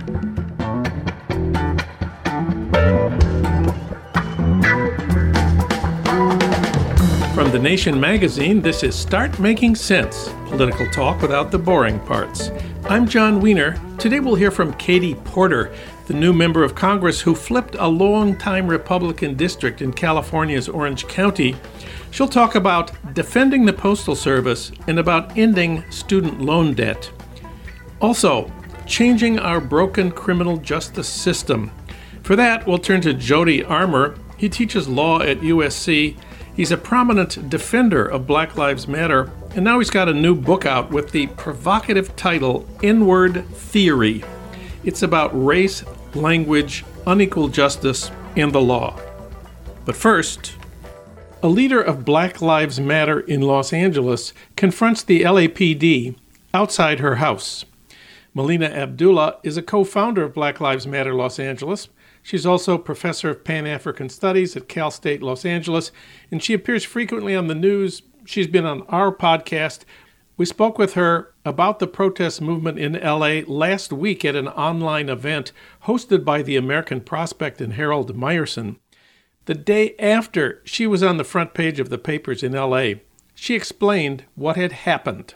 From The Nation magazine, this is Start Making Sense, political talk without the boring parts. I'm John Wiener. Today we'll hear from Katie Porter, the new member of Congress who flipped a long-time Republican district in California's Orange County. She'll talk about defending the Postal Service and about ending student loan debt. Also, changing our broken criminal justice system. For that, we'll turn to Jody Armour. He teaches law at USC. He's a prominent defender of Black Lives Matter, and now he's got a new book out with the provocative title, N-Word Theory. It's about race, language, unequal justice, and the law. But first, a leader of Black Lives Matter in Los Angeles confronts the LAPD outside her house. Melina Abdullah is a co-founder of Black Lives Matter Los Angeles. She's also professor of Pan-African Studies at Cal State Los Angeles, and she appears frequently on the news. She's been on our podcast. We spoke with her about the protest movement in LA last week at an online event hosted by the American Prospect and Harold Meyerson. The day after she was on the front page of the papers in LA, she explained what had happened.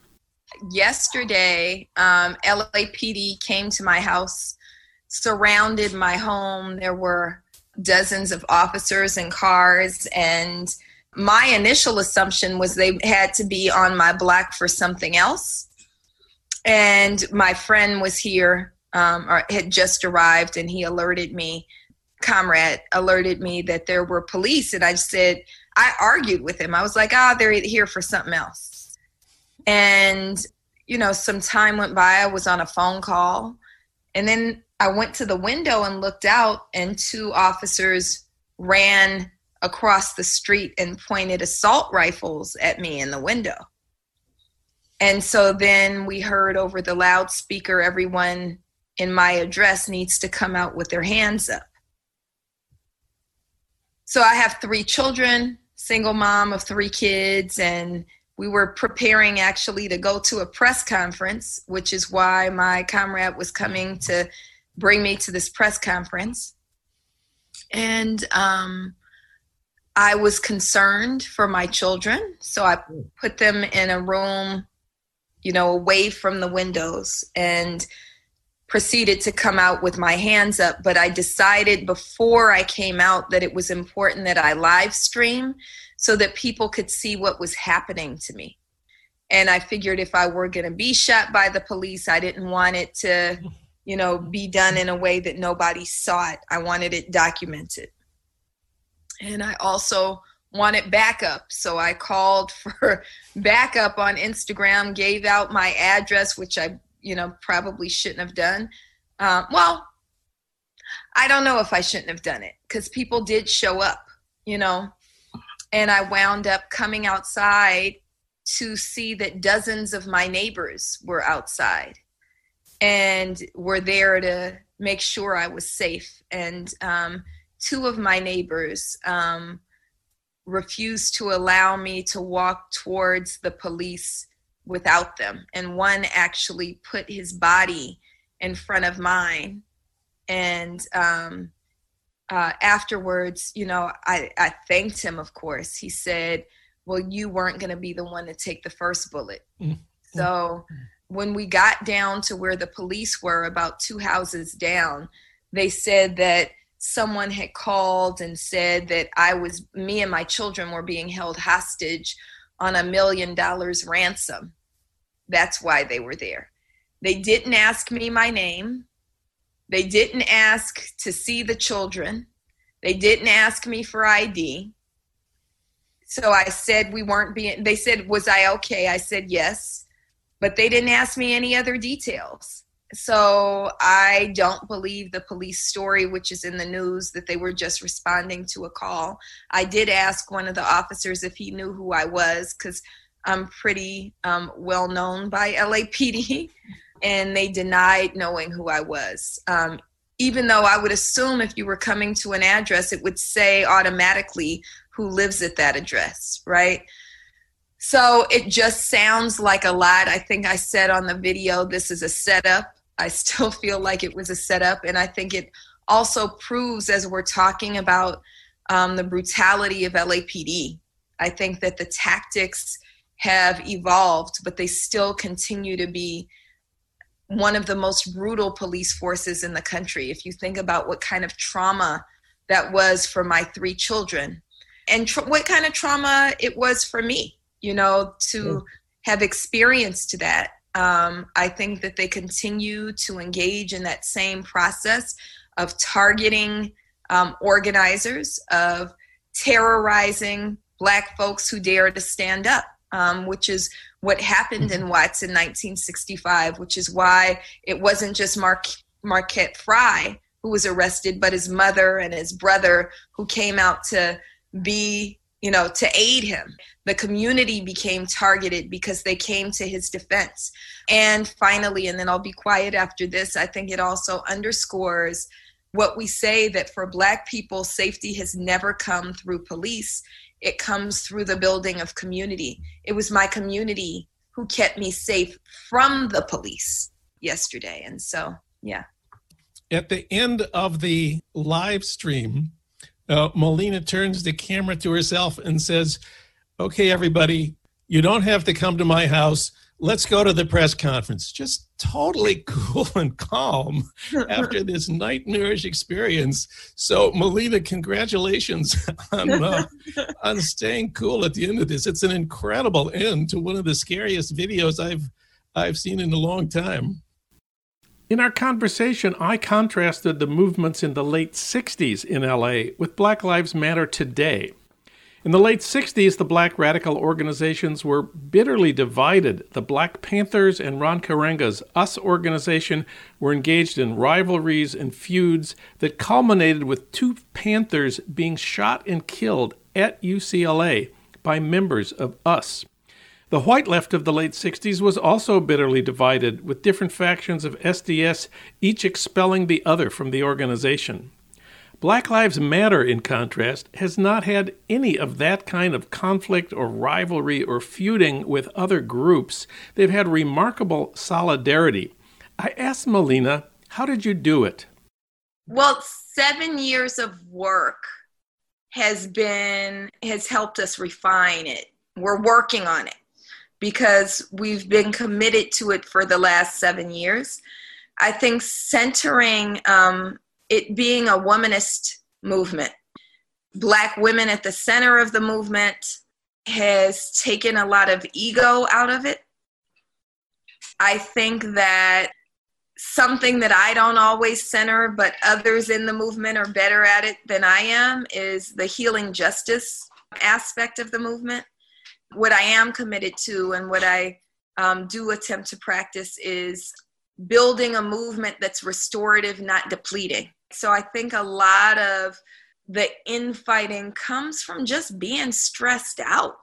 Yesterday, LAPD came to my house, surrounded my home. There were dozens of officers and cars, and my initial assumption was they had to be on my block for something else. And my friend was here, or had just arrived, and he alerted me, comrade alerted me that there were police. And I argued with him. I was like, they're here for something else. And, some time went by. I was on a phone call, and then I went to the window and looked out, and two officers ran across the street and pointed assault rifles at me in the window. And so then we heard over the loudspeaker, everyone in my address needs to come out with their hands up. So I have 3 children, single mom of 3 kids, and we were preparing actually to go to a press conference, which is why my comrade was coming to bring me to this press conference. And I was concerned for my children. So I put them in a room, away from the windows, and proceeded to come out with my hands up. But I decided before I came out that it was important that I live stream so that people could see what was happening to me. And I figured if I were going to be shot by the police, I didn't want it to be done in a way that nobody saw it. I wanted it documented. And I also wanted backup. So I called for backup on Instagram, gave out my address, which I, probably shouldn't have done. Well, I don't know if I shouldn't have done it because people did show up, and I wound up coming outside to see that dozens of my neighbors were outside and were there to make sure I was safe. And 2 of my neighbors refused to allow me to walk towards the police without them. And one actually put his body in front of mine. And afterwards, I thanked him, of course. He said, well, you weren't going to be the one to take the first bullet. Mm-hmm. So when we got down to where the police were, about 2 houses down, they said that someone had called and said that me and my children were being held hostage on $1 million ransom. That's why they were there. They didn't ask me my name. They didn't ask to see the children. They didn't ask me for ID. So I said they said, was I okay? I said yes, but they didn't ask me any other details. So I don't believe the police story, which is in the news, that they were just responding to a call. I did ask one of the officers if he knew who I was, because I'm pretty well known by LAPD, and they denied knowing who I was. Even though I would assume if you were coming to an address, it would say automatically who lives at that address, right? So it just sounds like a lot. I think I said on the video, this is a setup. I still feel like it was a setup. And I think it also proves, as we're talking about the brutality of LAPD, I think that the tactics have evolved, but they still continue to be one of the most brutal police forces in the country. If you think about what kind of trauma that was for my 3 children and what kind of trauma it was for me, to have experienced that. I think that they continue to engage in that same process of targeting organizers, of terrorizing Black folks who dare to stand up, which is what happened in Watts in 1965, which is why it wasn't just Marquette Frye who was arrested, but his mother and his brother who came out to to aid him. The community became targeted because they came to his defense. And finally, and then I'll be quiet after this, I think it also underscores what we say, that for Black people, safety has never come through police. It comes through the building of community. It was my community who kept me safe from the police yesterday. And so, yeah. At the end of the live stream, Melina turns the camera to herself and says, "Okay, everybody, you don't have to come to my house. Let's go to the press conference." Just totally cool and calm after this nightmarish experience. So, Melina, congratulations on staying cool at the end of this. It's an incredible end to one of the scariest videos I've seen in a long time. In our conversation, I contrasted the movements in the late 60s in LA with Black Lives Matter today. In the late 60s, the Black radical organizations were bitterly divided. The Black Panthers and Ron Karenga's US organization were engaged in rivalries and feuds that culminated with 2 Panthers being shot and killed at UCLA by members of US. The white left of the late 60s was also bitterly divided, with different factions of SDS each expelling the other from the organization. Black Lives Matter, in contrast, has not had any of that kind of conflict or rivalry or feuding with other groups. They've had remarkable solidarity. I asked Melina, how did you do it? Well, 7 years of work has helped us refine it. We're working on it because we've been committed to it for the last 7 years. I think centering it being a womanist movement, Black women at the center of the movement, has taken a lot of ego out of it. I think that something that I don't always center, but others in the movement are better at it than I am, is the healing justice aspect of the movement. What I am committed to and what I do attempt to practice is building a movement that's restorative, not depleting. So I think a lot of the infighting comes from just being stressed out,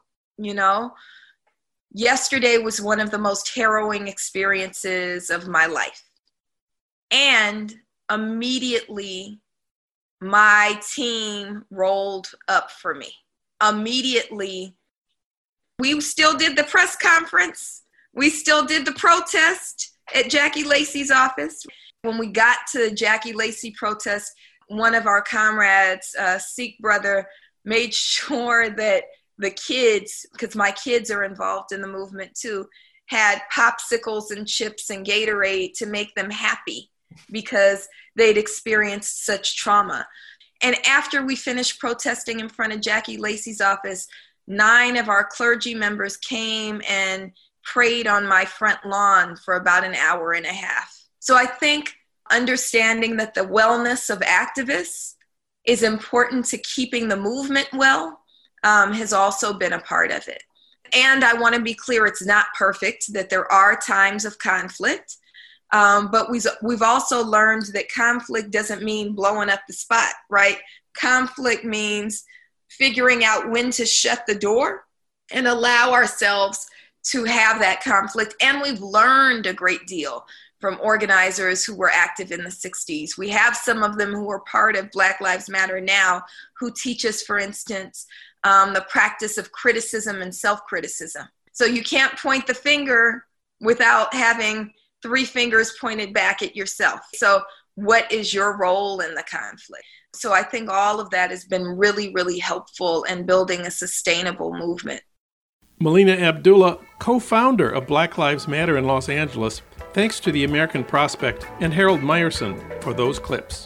Yesterday was one of the most harrowing experiences of my life. And immediately, my team rolled up for me. Immediately, we still did the press conference. We still did the protest at Jackie Lacey's office. When we got to Jackie Lacey protest, one of our comrades, Sikh brother, made sure that the kids, because my kids are involved in the movement too, had popsicles and chips and Gatorade to make them happy because they'd experienced such trauma. And after we finished protesting in front of Jackie Lacey's office, 9 of our clergy members came and prayed on my front lawn for about an hour and a half. So I think understanding that the wellness of activists is important to keeping the movement well has also been a part of it. And I want to be clear, it's not perfect, that there are times of conflict, but we've also learned that conflict doesn't mean blowing up the spot, right? Conflict means figuring out when to shut the door and allow ourselves to have that conflict. And we've learned a great deal from organizers who were active in the 60s. We have some of them who are part of Black Lives Matter now who teach us, for instance, the practice of criticism and self-criticism. So you can't point the finger without having three fingers pointed back at yourself. So what is your role in the conflict? So I think all of that has been really, really helpful in building a sustainable movement. Melina Abdullah, co-founder of Black Lives Matter in Los Angeles, thanks to the American Prospect and Harold Meyerson for those clips.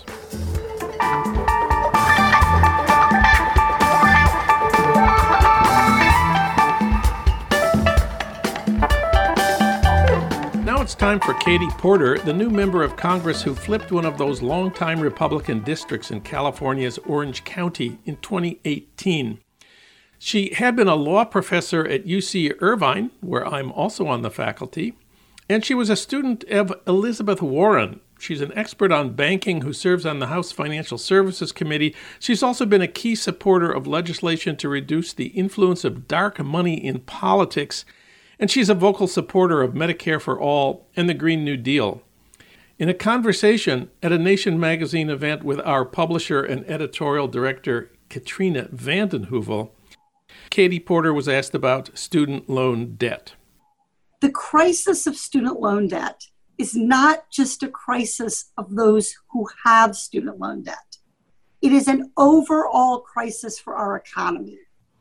Now it's time for Katie Porter, the new member of Congress who flipped one of those longtime Republican districts in California's Orange County in 2018. She had been a law professor at UC Irvine, where I'm also on the faculty, and she was a student of Elizabeth Warren. She's an expert on banking who serves on the House Financial Services Committee. She's also been a key supporter of legislation to reduce the influence of dark money in politics, and she's a vocal supporter of Medicare for All and the Green New Deal. In a conversation at a Nation magazine event with our publisher and editorial director, Katrina vanden Heuvel, Katie Porter was asked about student loan debt. The crisis of student loan debt is not just a crisis of those who have student loan debt. It is an overall crisis for our economy.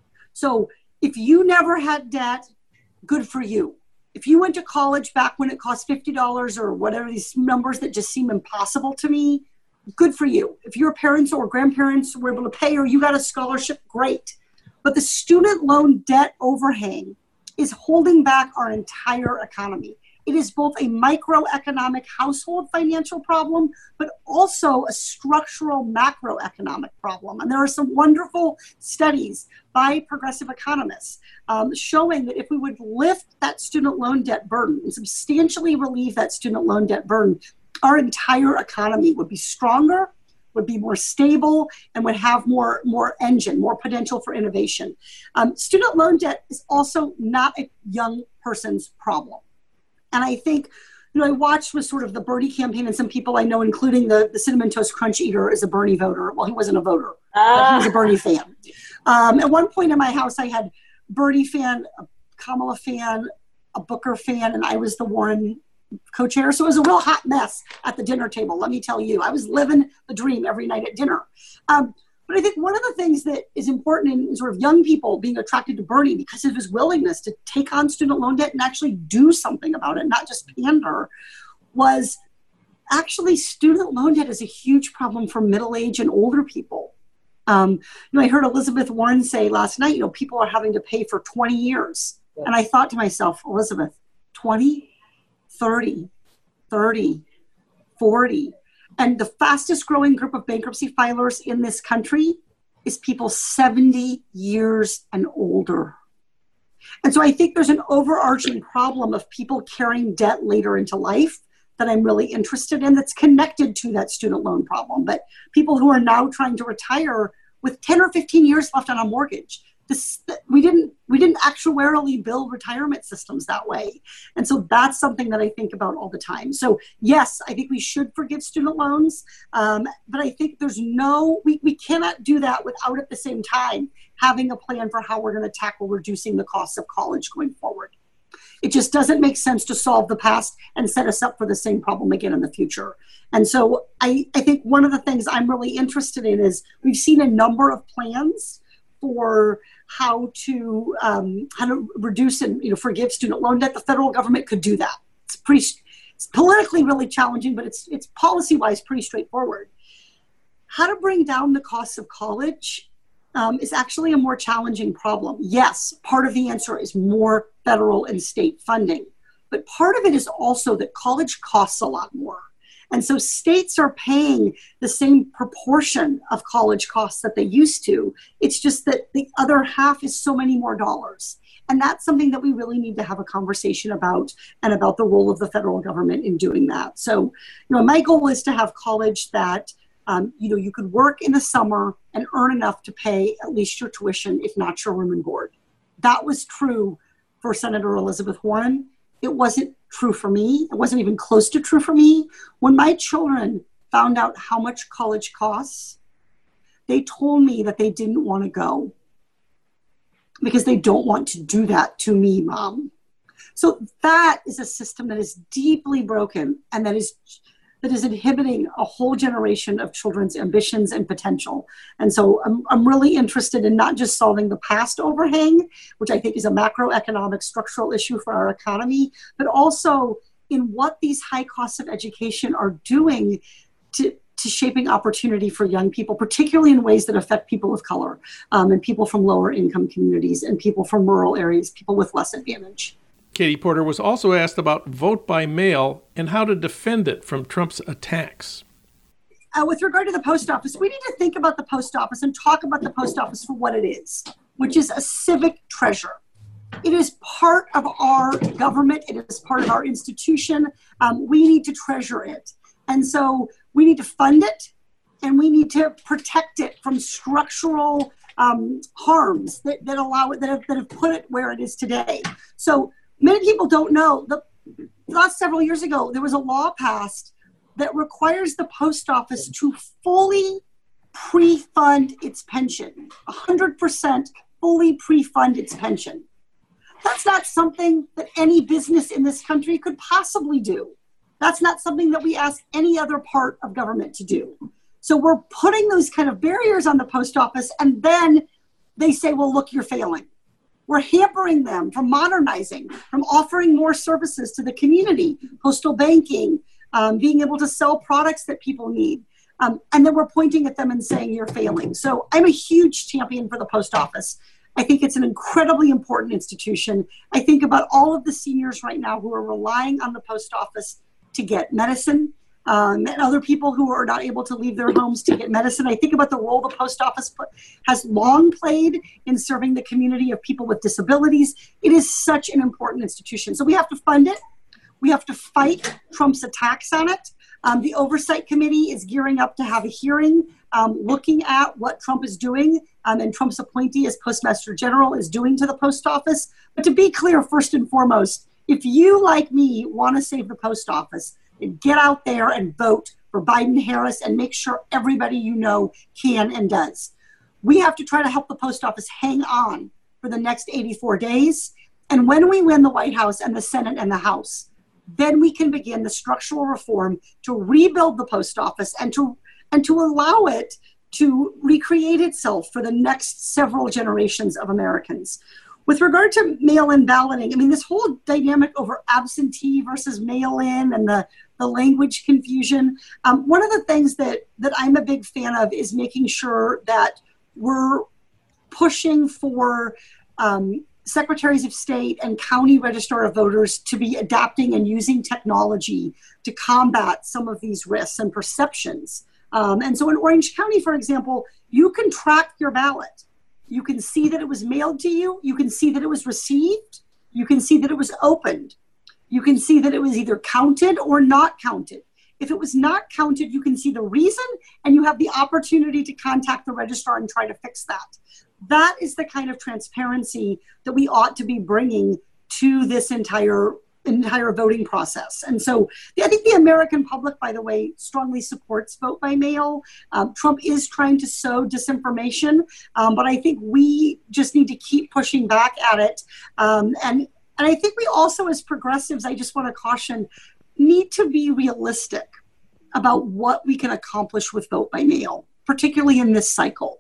So if you never had debt, good for you. If you went to college back when it cost $50 or whatever, these numbers that just seem impossible to me, good for you. If your parents or grandparents were able to pay or you got a scholarship, great. But the student loan debt overhang is holding back our entire economy. It is both a microeconomic household financial problem, but also a structural macroeconomic problem. And there are some wonderful studies by progressive economists showing that if we would lift that student loan debt burden and substantially relieve that student loan debt burden, our entire economy would be stronger, would be more stable, and would have more engine, more potential for innovation. Student loan debt is also not a young person's problem. And I think, I watched with sort of the Bernie campaign, and some people I know, including the Cinnamon Toast Crunch eater, is a Bernie voter. Well, he wasn't a voter, but he was a Bernie fan. At one point in my house, I had Bernie fan, a Kamala fan, a Booker fan, and I was the Warren co-chair. So it was a real hot mess at the dinner table, let me tell you. I was living the dream every night at dinner. But I think one of the things that is important in sort of young people being attracted to Bernie because of his willingness to take on student loan debt and actually do something about it, not just pander, was actually student loan debt is a huge problem for middle-aged and older people. I heard Elizabeth Warren say last night, people are having to pay for 20 years. Yeah. And I thought to myself, Elizabeth, 20, 30, 40. And the fastest growing group of bankruptcy filers in this country is people 70 years and older. And so I think there's an overarching problem of people carrying debt later into life that I'm really interested in that's connected to that student loan problem. But people who are now trying to retire with 10 or 15 years left on a mortgage. We didn't actuarially build retirement systems that way. And so that's something that I think about all the time. So yes, I think we should forgive student loans, but I think we cannot do that without at the same time having a plan for how we're going to tackle reducing the cost of college going forward. It just doesn't make sense to solve the past and set us up for the same problem again in the future. And so I think one of the things I'm really interested in is we've seen a number of plans for how to reduce and forgive student loan debt. The federal government could do that. It's politically really challenging, but it's policy-wise pretty straightforward. How to bring down the cost of college is actually a more challenging problem. Yes, part of the answer is more federal and state funding, but part of it is also that college costs a lot more. And so states are paying the same proportion of college costs that they used to. It's just that the other half is so many more dollars. And that's something that we really need to have a conversation about, and about the role of the federal government in doing that. So, my goal is to have college that, you could work in the summer and earn enough to pay at least your tuition, if not your room and board. That was true for Senator Elizabeth Warren. It wasn't true for me. It wasn't even close to true for me. When my children found out how much college costs, they told me that they didn't want to go because they don't want to do that to me, Mom. So that is a system that is deeply broken and that is inhibiting a whole generation of children's ambitions and potential. And so I'm really interested in not just solving the past overhang, which I think is a macroeconomic structural issue for our economy, but also in what these high costs of education are doing to shaping opportunity for young people, particularly in ways that affect people of color and people from lower income communities and people from rural areas, people with less advantage. Katie Porter was also asked about vote by mail and how to defend it from Trump's attacks. With regard to the post office, we need to think about the post office and talk about the post office for what it is, which is a civic treasure. It is part of our government. It is part of our institution. We need to treasure it. And so we need to fund it and we need to protect it from structural harms that allow it, that have put it where it is today. So many people don't know, the last several years ago, there was a law passed that requires the post office to fully pre-fund its pension, 100% fully pre-fund its pension. That's not something that any business in this country could possibly do. That's not something that we ask any other part of government to do. So we're putting those kind of barriers on the post office, and then they say, well, look, you're failing. We're hampering them from modernizing, from offering more services to the community, postal banking, being able to sell products that people need. And then we're pointing at them and saying, you're failing. So I'm a huge champion for the post office. I think it's an incredibly important institution. I think about all of the seniors right now who are relying on the post office to get medicine, and other people who are not able to leave their homes to get medicine. I think about the role the post office has long played in serving the community of people with disabilities. It is such an important institution. So we have to fund it. We have to fight Trump's attacks on it. The Oversight Committee is gearing up to have a hearing looking at what Trump is doing and Trump's appointee as Postmaster General is doing to the post office. But to be clear, first and foremost, if you, like me, want to save the post office, then get out there and vote for Biden-Harris and make sure everybody you know can and does. We have to try to help the post office hang on for the next 84 days. And when we win the White House and the Senate and the House, then we can begin the structural reform to rebuild the post office and to allow it to recreate itself for the next several generations of Americans. With regard to mail-in balloting, I mean, this whole dynamic over absentee versus mail-in and the language confusion, one of the things that I'm a big fan of is making sure that we're pushing for secretaries of state and county registrar of voters to be adapting and using technology to combat some of these risks and perceptions. And so in Orange County, for example, you can track your ballot. You can see that it was mailed to you. You can see that it was received. You can see that it was opened. You can see that it was either counted or not counted. If it was not counted, you can see the reason, and you have the opportunity to contact the registrar and try to fix that. That is the kind of transparency that we ought to be bringing to this entire voting process. And so I think the American public, by the way, strongly supports vote by mail. Trump is trying to sow disinformation, but I think we just need to keep pushing back at it. And I think we also, as progressives, I just want to caution, need to be realistic about what we can accomplish with vote by mail, particularly in this cycle.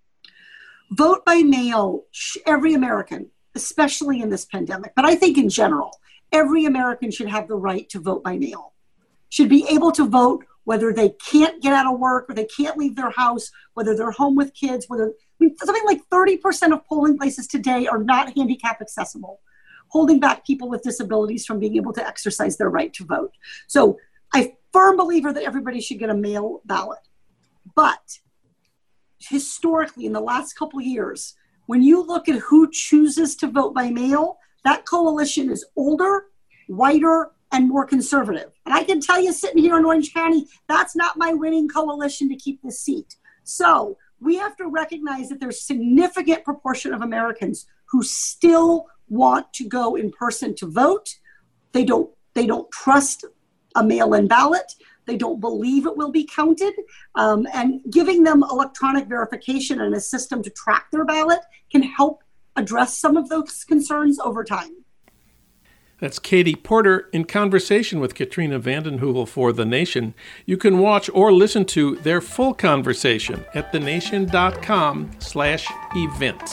Vote by mail, every American, especially in this pandemic, but I think in general, every American should have the right to vote by mail, should be able to vote whether they can't get out of work or they can't leave their house, whether they're home with kids, something like 30% of polling places today are not handicap accessible, holding back people with disabilities from being able to exercise their right to vote. So I'm a firm believer that everybody should get a mail ballot. But historically, in the last couple of years, when you look at who chooses to vote by mail, that coalition is older, whiter, and more conservative. And I can tell you, sitting here in Orange County, that's not my winning coalition to keep this seat. So we have to recognize that there's a significant proportion of Americans who still want to go in person to vote. They don't trust a mail-in ballot. They don't believe it will be counted. And giving them electronic verification and a system to track their ballot can help address some of those concerns over time. That's Katie Porter in conversation with Katrina vanden Heuvel for The Nation. You can watch or listen to their full conversation at thenation.com/events.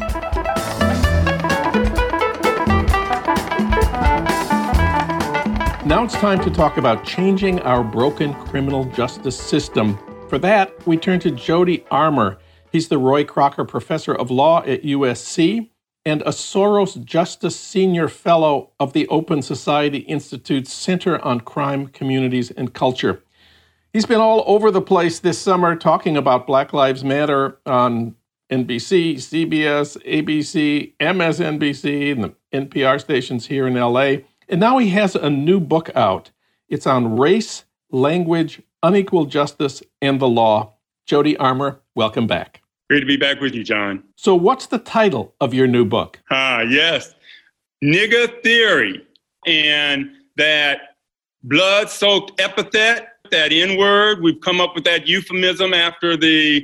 Now it's time to talk about changing our broken criminal justice system. For that, we turn to Jody Armour. He's the Roy Crocker Professor of Law at USC and a Soros Justice Senior Fellow of the Open Society Institute's Center on Crime, Communities, and Culture. He's been all over the place this summer talking about Black Lives Matter on NBC, CBS, ABC, MSNBC, and the NPR stations here in LA. And now he has a new book out. It's on race, language, unequal justice, and the law. Jody Armour, welcome back. Great to be back with you, John. So what's the title of your new book? Yes. Nigga Theory. And that blood-soaked epithet, that N-word, we've come up with that euphemism after the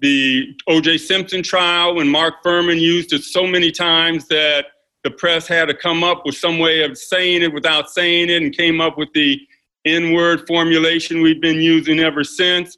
O.J. Simpson trial when Mark Furman used it so many times that the press had to come up with some way of saying it without saying it and came up with the N-word formulation we've been using ever since.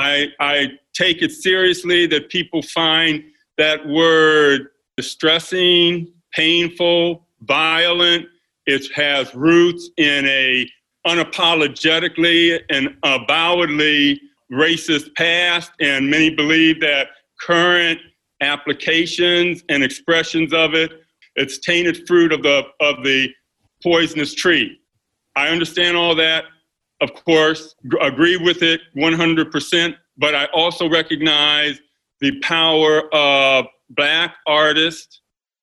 I take it seriously that people find that word distressing, painful, violent. It has roots in a unapologetically and avowedly racist past, and many believe that current applications and expressions of it, it's tainted fruit of the poisonous tree. I understand all that. Of course, agree with it 100%, but I also recognize the power of Black artists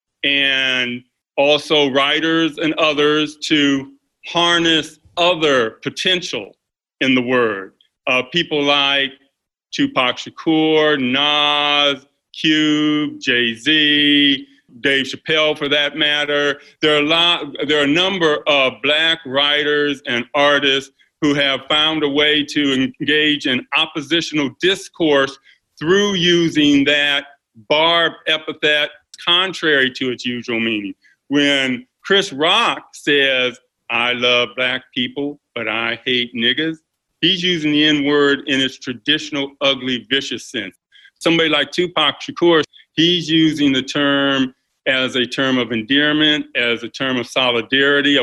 and also writers and others to harness other potential in the word. People like Tupac Shakur, Nas, Cube, Jay-Z, Dave Chappelle for that matter. There are a number of Black writers and artists who have found a way to engage in oppositional discourse through using that barbed epithet contrary to its usual meaning. When Chris Rock says, "I love Black people, but I hate niggas," he's using the N-word in its traditional, ugly, vicious sense. Somebody like Tupac Shakur, he's using the term as a term of endearment, as a term of solidarity,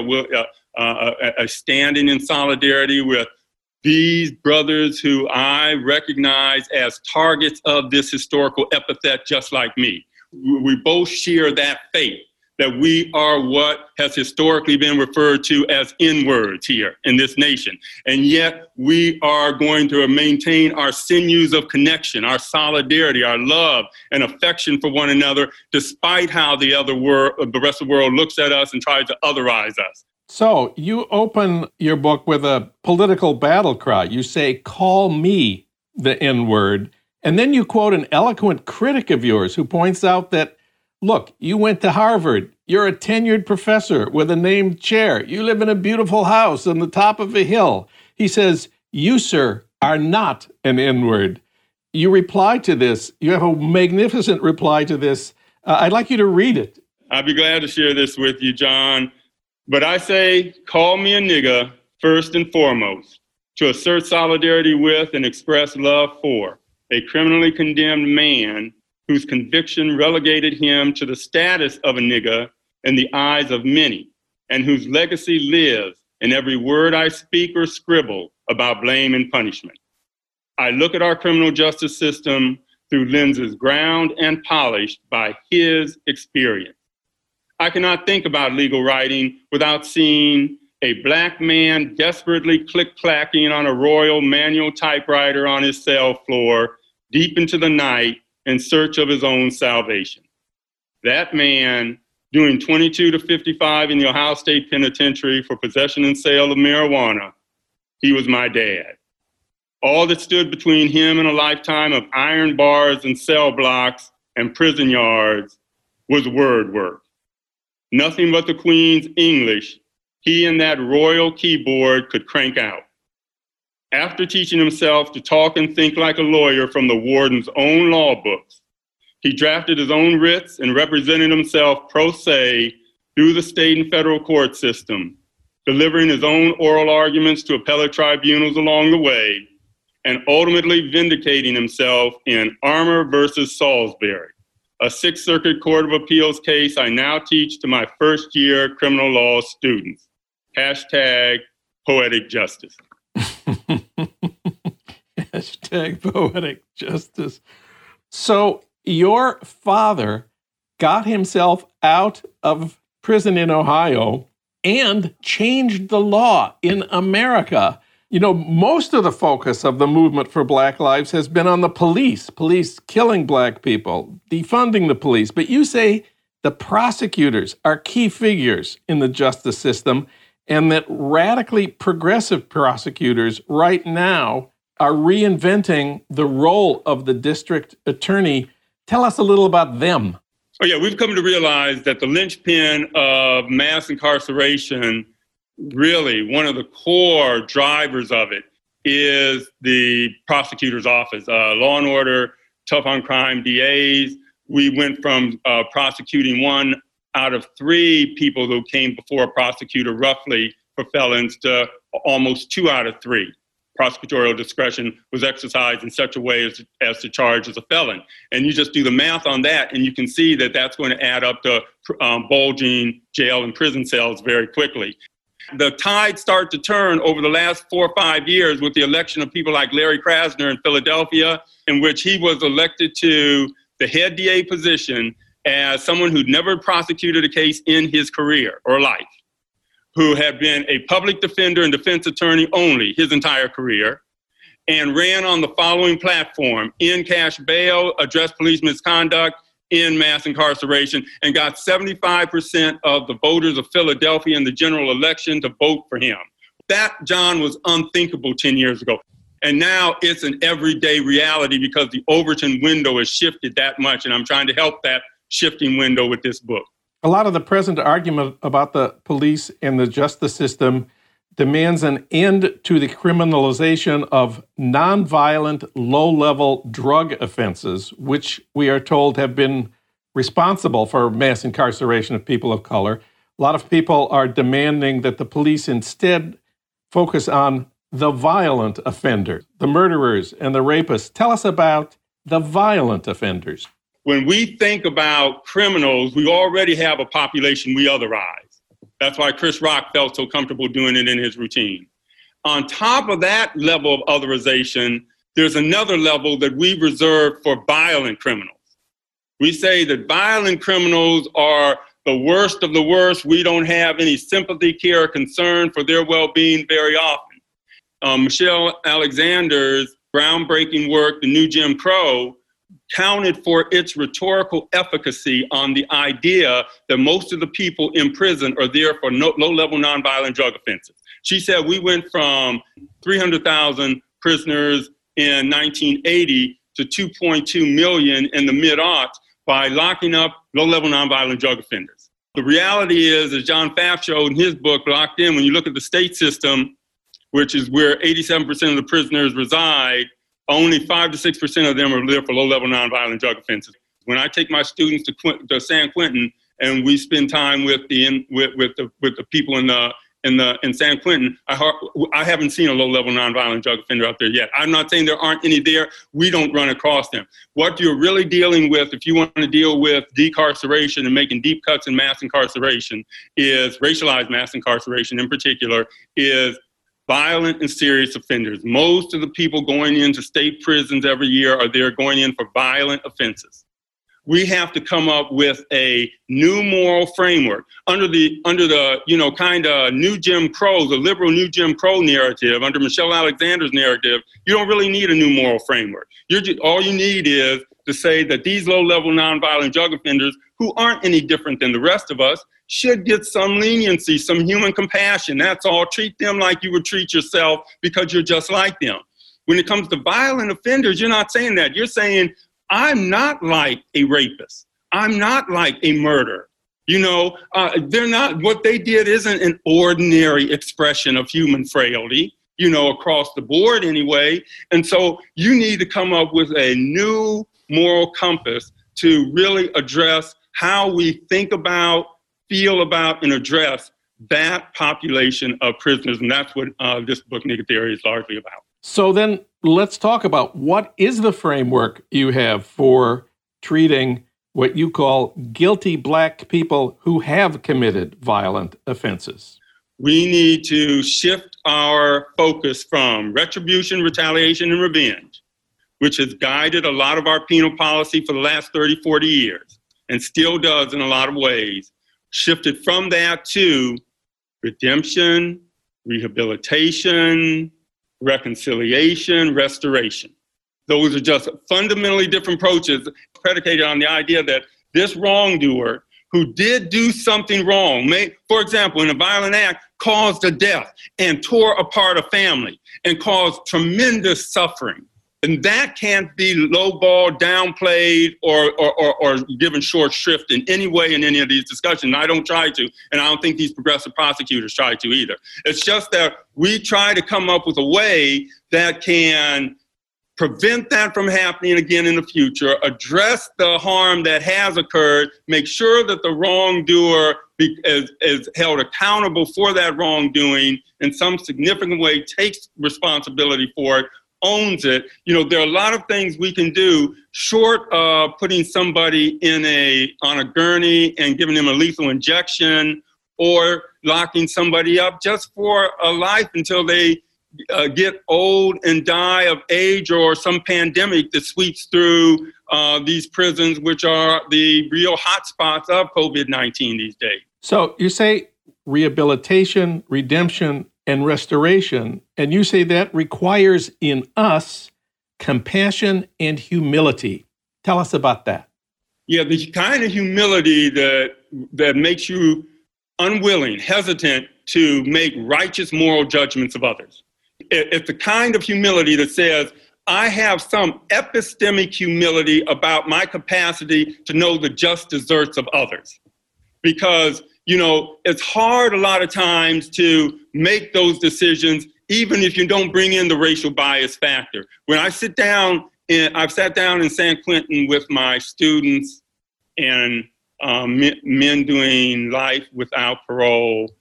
a standing in solidarity with these brothers who I recognize as targets of this historical epithet just like me. We both share that fate, that we are what has historically been referred to as N-words here in this nation. And yet we are going to maintain our sinews of connection, our solidarity, our love and affection for one another, despite how the rest of the world looks at us and tries to otherize us. So you open your book with a political battle cry. You say, "Call me the N-word." And then you quote an eloquent critic of yours who points out that, look, you went to Harvard. You're a tenured professor with a named chair. You live in a beautiful house on the top of a hill. He says, "You, sir, are not an N-word." You reply to this. You have a magnificent reply to this. I'd like you to read it. I'd be glad to share this with you, John. But I say, call me a nigga first and foremost, to assert solidarity with and express love for a criminally condemned man whose conviction relegated him to the status of a nigga in the eyes of many, and whose legacy lives in every word I speak or scribble about blame and punishment. I look at our criminal justice system through lenses ground and polished by his experience. I cannot think about legal writing without seeing a Black man desperately click-clacking on a Royal manual typewriter on his cell floor deep into the night in search of his own salvation. That man doing 22 to 55 in the Ohio State Penitentiary for possession and sale of marijuana, he was my dad. All that stood between him and a lifetime of iron bars and cell blocks and prison yards was word work. Nothing but the Queen's English he and that royal keyboard could crank out. After teaching himself to talk and think like a lawyer from the warden's own law books, he drafted his own writs and represented himself pro se through the state and federal court system, delivering his own oral arguments to appellate tribunals along the way, and ultimately vindicating himself in Armour versus Salisbury, a Sixth Circuit Court of Appeals case I now teach to my first-year criminal law students. Hashtag poetic justice. Hashtag poetic justice. So your father got himself out of prison in Ohio and changed the law in America. You know, most of the focus of the movement for Black lives has been on the police killing Black people, defunding the police. But you say the prosecutors are key figures in the justice system, and that radically progressive prosecutors right now are reinventing the role of the district attorney. Tell us a little about them. Oh, yeah, we've come to realize that the linchpin of mass incarceration, really one of the core drivers of it, is the prosecutor's office. Law and order, tough on crime DAs. We went from prosecuting 1 out of 3 people who came before a prosecutor roughly for felons to almost 2 out of 3. Prosecutorial discretion was exercised in such a way as to charge as a felon. And you just do the math on that, and you can see that that's going to add up to bulging jail and prison cells very quickly. The tide started to turn over the last 4 or 5 years with the election of people like Larry Krasner in Philadelphia, in which he was elected to the head DA position as someone who'd never prosecuted a case in his career or life, who had been a public defender and defense attorney only his entire career, and ran on the following platform: in cash bail, address police misconduct, in mass incarceration, and got 75% of the voters of Philadelphia in the general election to vote for him. That, John, was unthinkable 10 years ago. And now it's an everyday reality because the Overton window has shifted that much, and I'm trying to help that shifting window with this book. A lot of the present argument about the police and the justice system demands an end to the criminalization of nonviolent, low-level drug offenses, which we are told have been responsible for mass incarceration of people of color. A lot of people are demanding that the police instead focus on the violent offenders, the murderers and the rapists. Tell us about the violent offenders. When we think about criminals, we already have a population we otherize. That's why Chris Rock felt so comfortable doing it in his routine. On top of that level of otherization, there's another level that we reserve for violent criminals. We say that violent criminals are the worst of the worst. We don't have any sympathy, care, or concern for their well-being very often. Michelle Alexander's groundbreaking work, The New Jim Crow, counted for its rhetorical efficacy on the idea that most of the people in prison are there for low-level nonviolent drug offenses. She said we went from 300,000 prisoners in 1980 to 2.2 million in the mid-aughts by locking up low-level nonviolent drug offenders. The reality is, as John Pfaff showed in his book, Locked In, when you look at the state system, which is where 87% of the prisoners reside, only 5 to 6% of them are there for low-level nonviolent drug offenses. When I take my students to San Quentin and we spend time with the people in San Quentin, I haven't seen a low-level nonviolent drug offender out there yet. I'm not saying there aren't any there. We don't run across them. What you're really dealing with, if you want to deal with decarceration and making deep cuts in mass incarceration, is racialized mass incarceration in particular, is violent and serious offenders. Most of the people going into state prisons every year are there going in for violent offenses. We have to come up with a new moral framework under the kind of new Jim Crow, the liberal new Jim Crow narrative, under Michelle Alexander's narrative. You don't really need a new moral framework. All you need is to say that these low-level nonviolent drug offenders, who aren't any different than the rest of us, should get some leniency, some human compassion. That's all. Treat them like you would treat yourself because you're just like them. When it comes to violent offenders, you're not saying that. You're saying, I'm not like a rapist. I'm not like a murderer. They're not, what they did isn't an ordinary expression of human frailty, across the board anyway. And so you need to come up with a new moral compass to really address how we think about, feel about and address that population of prisoners. And that's what this book, Nigger Theory, is largely about. So then let's talk about what is the framework you have for treating what you call guilty Black people who have committed violent offenses. We need to shift our focus from retribution, retaliation, and revenge, which has guided a lot of our penal policy for the last 30, 40 years, and still does in a lot of ways. Shifted from that to redemption, rehabilitation, reconciliation, restoration. Those are just fundamentally different approaches predicated on the idea that this wrongdoer who did do something wrong, for example, in a violent act, caused a death and tore apart a family and caused tremendous suffering. And that can't be lowballed, downplayed, or given short shrift in any way in any of these discussions. I don't try to, and I don't think these progressive prosecutors try to either. It's just that we try to come up with a way that can prevent that from happening again in the future, address the harm that has occurred, make sure that the wrongdoer is held accountable for that wrongdoing in some significant way, takes responsibility for it, owns it. You know, there are a lot of things we can do short of putting somebody on a gurney and giving them a lethal injection or locking somebody up just for a life until they get old and die of age or some pandemic that sweeps through these prisons, which are the real hotspots of COVID-19 these days. So you say rehabilitation, redemption, and restoration, and you say that requires in us compassion and humility. Tell us about that. Yeah, the kind of humility that makes you unwilling, hesitant to make righteous moral judgments of others. It's the kind of humility that says, I have some epistemic humility about my capacity to know the just deserts of others. Because, you know, it's hard a lot of times to make those decisions, even if you don't bring in the racial bias factor. When I sit down, I've sat down in San Quentin with my students and men doing life without parole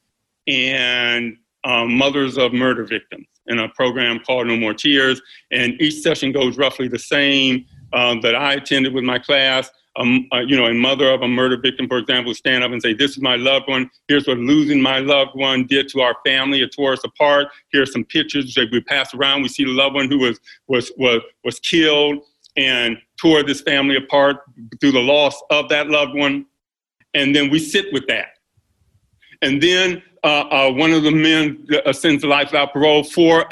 and mothers of murder victims in a program called No More Tears. And each session goes roughly the same that I attended with my class. A mother of a murder victim, for example, would stand up and say, this is my loved one. Here's what losing my loved one did to our family. It tore us apart. Here's some pictures that we pass around. We see the loved one who was killed and tore this family apart through the loss of that loved one. And then we sit with that. And then one of the men sends life without parole for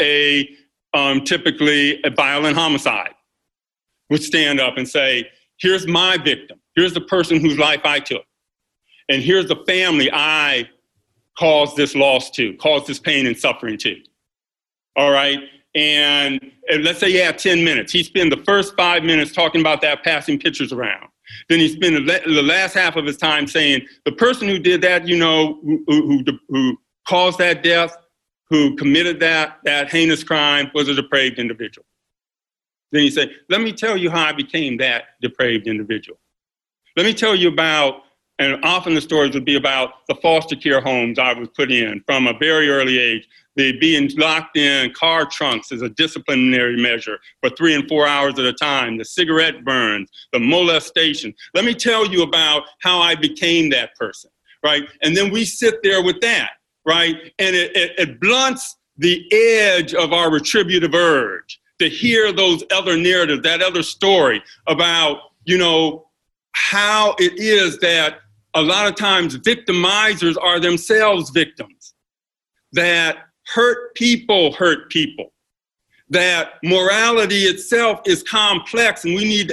typically a violent homicide, would stand up and say, here's my victim. Here's the person whose life I took. And here's the family I caused this loss to, caused this pain and suffering to. All right? And let's say you have 10 minutes. He spent the first 5 minutes talking about that, passing pictures around. Then he spent the last half of his time saying, the person who did that, you know, who caused that death, who committed that heinous crime was a depraved individual. Then he said, let me tell you how I became that depraved individual. Let me tell you about, and often the stories would be about the foster care homes I was put in from a very early age. They being locked in car trunks as a disciplinary measure for 3 and 4 hours at a time, the cigarette burns, the molestation. Let me tell you about how I became that person, right? And then we sit there with that, right? And it blunts the edge of our retributive urge to hear those other narratives, that other story about, you know, how it is that a lot of times victimizers are themselves victims, that hurt people, that morality itself is complex, and we need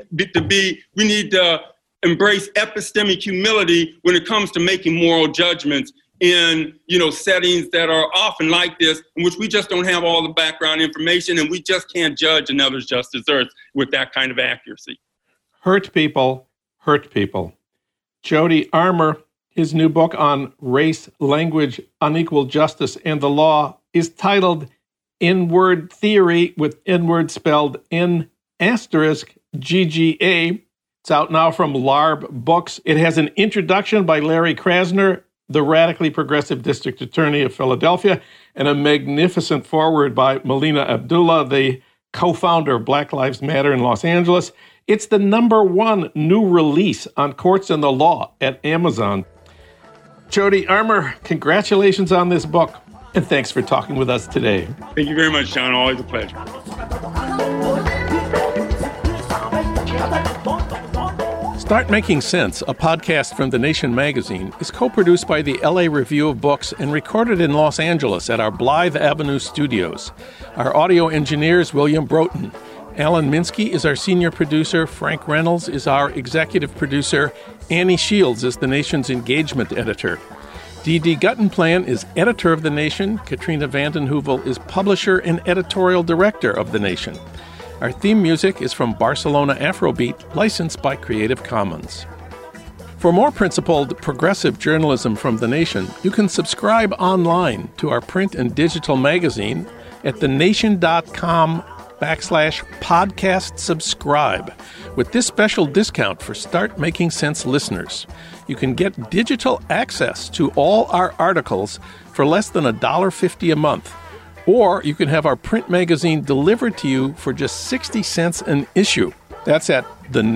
to embrace epistemic humility when it comes to making moral judgments in, you know, settings that are often like this, in which we just don't have all the background information and we just can't judge another's just deserts with that kind of accuracy. Hurt people hurt people. Jody Armour, his new book on race, language, unequal justice, and the law is titled N-Word Theory, with N-Word spelled N**GGA. It's out now from LARB Books. It has an introduction by Larry Krasner, the radically progressive district attorney of Philadelphia, and a magnificent foreword by Melina Abdullah, the co-founder of Black Lives Matter in Los Angeles. It's the #1 new release on courts and the law at Amazon. Jody Armour, congratulations on this book, and thanks for talking with us today. Thank you very much, John. Always a pleasure. Start Making Sense, a podcast from The Nation magazine, is co-produced by the LA Review of Books and recorded in Los Angeles at our Blythe Avenue studios. Our audio engineer is William Broughton. Alan Minsky is our senior producer. Frank Reynolds is our executive producer. Annie Shields is The Nation's engagement editor. D.D. Guttenplan is editor of The Nation. Katrina vanden Heuvel is publisher and editorial director of The Nation. Our theme music is from Barcelona Afrobeat, licensed by Creative Commons. For more principled, progressive journalism from The Nation, you can subscribe online to our print and digital magazine at thenation.com/podcast subscribe with this special discount for Start Making Sense listeners. You can get digital access to all our articles for less than $1.50 a month. Or you can have our print magazine delivered to you for just 60 cents an issue. That's at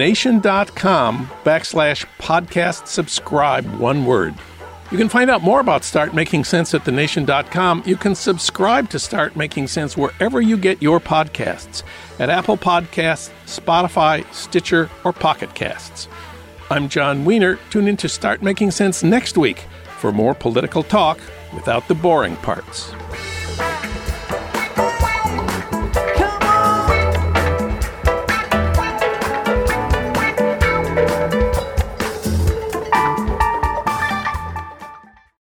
thenation.com/podcast subscribe, one word. You can find out more about Start Making Sense at thenation.com. You can subscribe to Start Making Sense wherever you get your podcasts, at Apple Podcasts, Spotify, Stitcher, or Pocket Casts. I'm John Wiener. Tune in to Start Making Sense next week for more political talk without the boring parts.